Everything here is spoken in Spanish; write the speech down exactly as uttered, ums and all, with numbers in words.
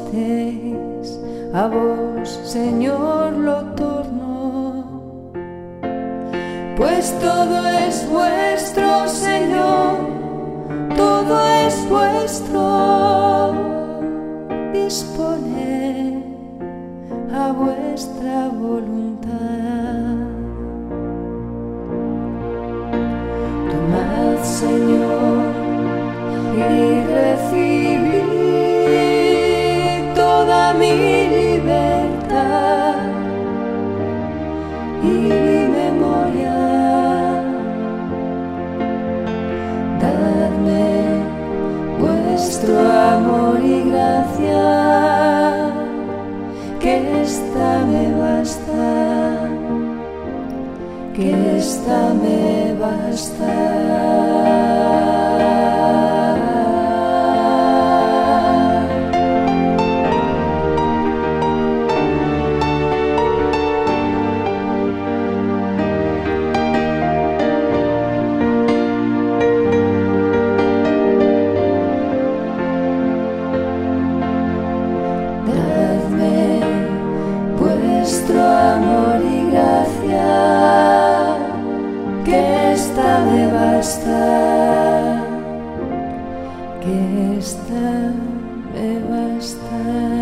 disteis, a vos, Señor, lo torno, pues todo es vuestro, Señor, todo es vuestro. Disponed a vuestra voluntad. Tomad, Señor, y recibid toda mi libertad y memoria. Dadme vuestro amor y gracia, que esta me basta, que esta me basta. Vuestro amor y gracia, que esta me basta, que esta me basta.